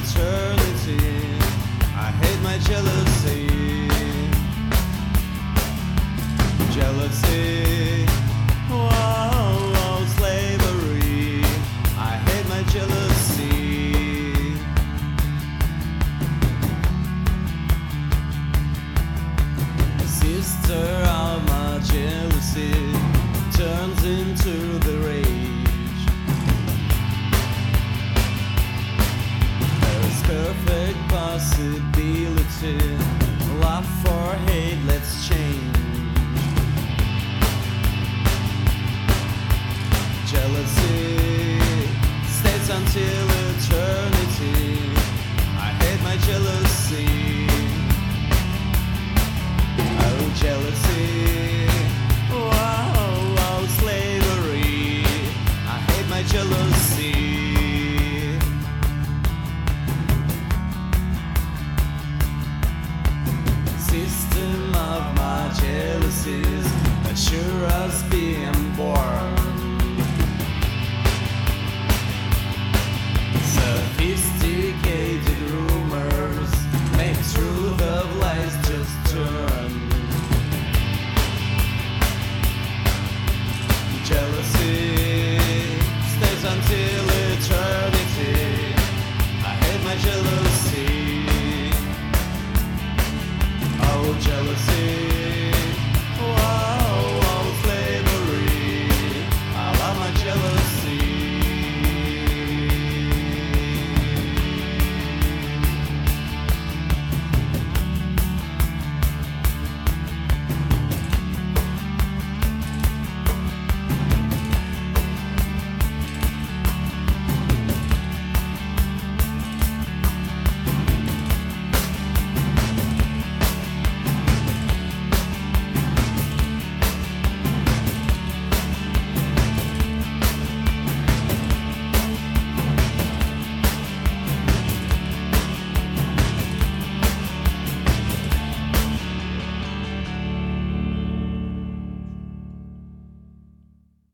eternity. I hate my jealousy. Jealousy. Whoa, slavery. I hate my jealousy. Sister of my jealousy turns into the rage. There's perfect possibility. Love for hate, let's change. Jealousy stays until eternity. I hate my jealousy. Oh, jealousy. Whoa, slavery. I hate my jealousy. System of my jealousies assure us being born. Sophisticated rumors make truth of lies just turn. Jealousy stays until eternity. I hate my jealousy.